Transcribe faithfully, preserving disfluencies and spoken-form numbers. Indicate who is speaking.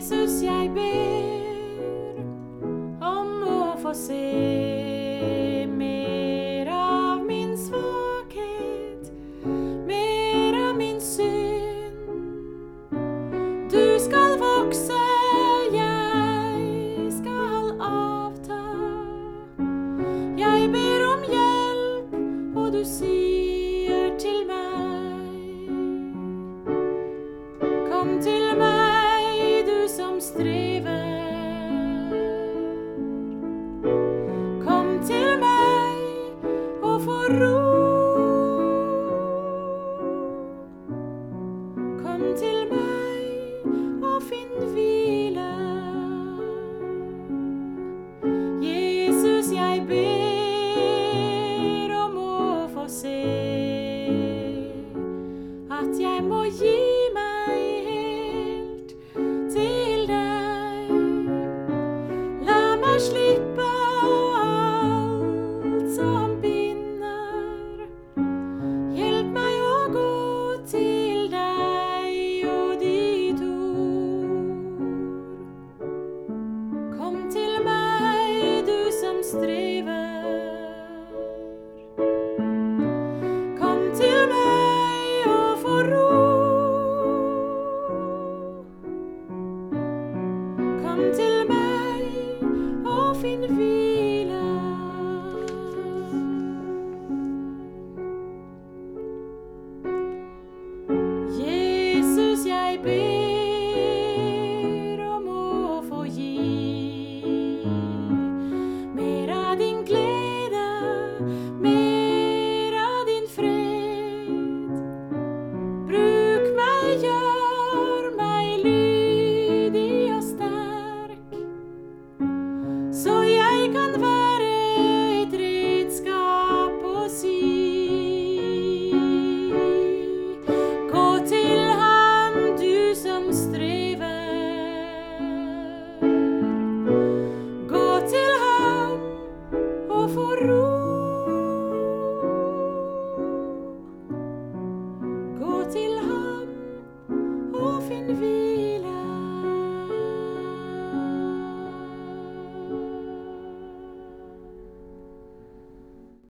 Speaker 1: Jesus, jeg ber om å få se mer av min svakhet, mer av min synd. Du skal vokse, jeg skal avta. Jeg ber om hjelp, og du sier til meg: kom til meg, du som strever. Kom til meg og få ro. Kom til meg og finn hvile. Jesus, jeg ber om å få se at jeg må gi meg helt til deg. La meg slippe alt som binder. Hjelp meg å gå til deg og ditt ord. Kom til meg, du som strever. Kom til meg og få ro. Kom til meg og finn hvile.